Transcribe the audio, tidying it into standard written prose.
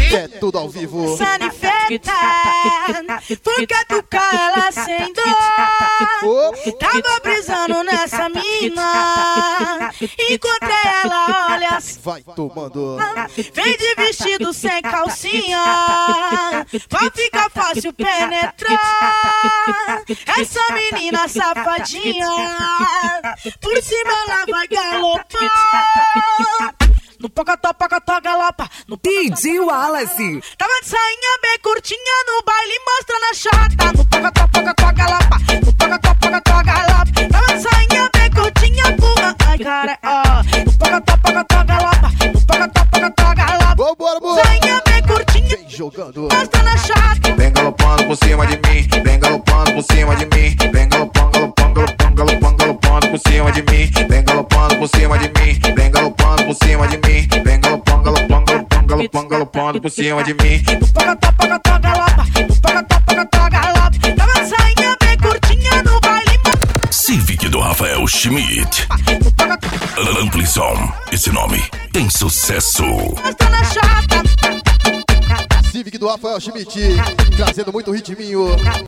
É tudo ao vivo. Sanifeta, porque tu ela sem dor. Tava brisando nessa mina, encontrei ela, olha. Vai tomando. Vem de vestido sem calcinha, vai ficar fácil penetrar. Essa menina safadinha, por cima ela vai galopar. No pocotó, galopa. No DJ Wallace. Tava de sainha bem curtinha no baile, mostrando a chata. No pocotó, galopa. No pocotó, galopa. Tava de sainha bem curtinha, porra. Ai, cara, ó. No pocotó, galopa. No pocotó, galopa. Vambora, amor. Sainha bem curtinha, vem jogando. mostrando a chata. Vem galopando por cima de mim. Vem galopando por cima de mim. Vem galopando por cima de mim. Vem galopando por cima de mim. Vem galopando por cima de mim. Vem galopando por cima de mim. No pocotó, galopa. No pocotó, galopa. Tava de sainha bem curtinha no baile. Civic do Rafael Schmidt. Amplison, esse nome tem sucesso. Mostrando a chata. Civic do Rafael Schmidt, trazendo muito ritminho.